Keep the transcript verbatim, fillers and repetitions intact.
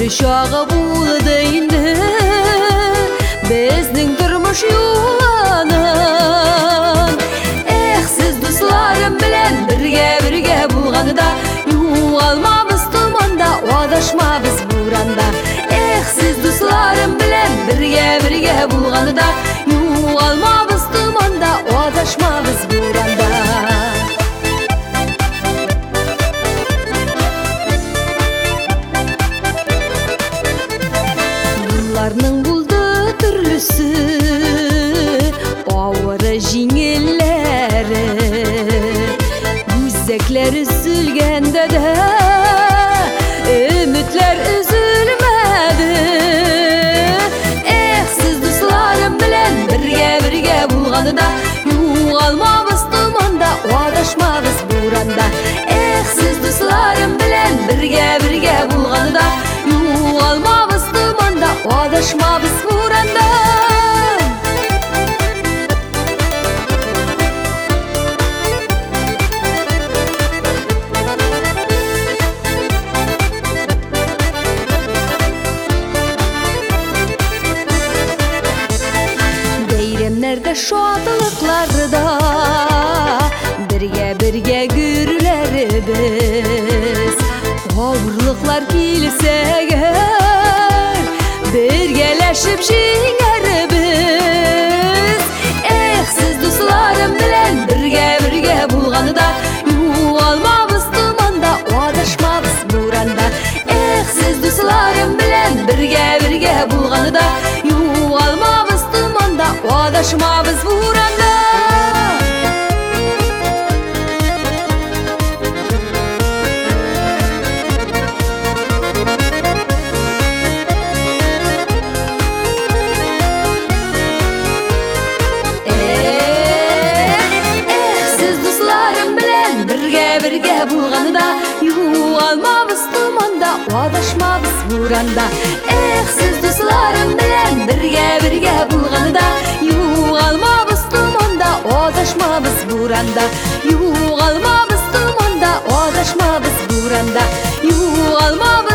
чагы булды инде безнең тормыш юлланын. Эх, сез дусларым белән бергә-бергә булганда, югалмабыз томанда, адашмабыз буранда. Эх, сез дусларым белән бергә-бергә булганда, югалмабыз томанда, адашмабыз буранда. Юлларның булды төрлесе, авыры җиңелләре, үзәкләр өзелгәндә дә өметләр өзелмәде. Эх, сез дусларым белән бергә-бергә булганда, югалмабыз томанда, адашмабыз буранда. Эх, сез дусларым белән бергә-бергә булганда, югалмабыз томанда, адашмабыз буранда. Бәйрәмнәрдә, шатлыкларда бергә-бергә гөрләрбез. Авырлыклар килсә әгәр, бергәләшеп җиңәрбез. Эх, сез дусларым белән бергә-бергә булганда, югалмабыз томанда, адашмабыз буранда. Эх, сез дусларым белән бергә-бергә булганда, югалмабыз томанда, адашмабыз буранда. Бергә булганда, югалмабыз томанда, адашмабыз буранда. Эх, сез дусларым белән бергә-бергә булганда, югалмабыз томанда, адашмабыз буранда. Югалмабыз томанда, адашмабыз буранда. Югалмабыз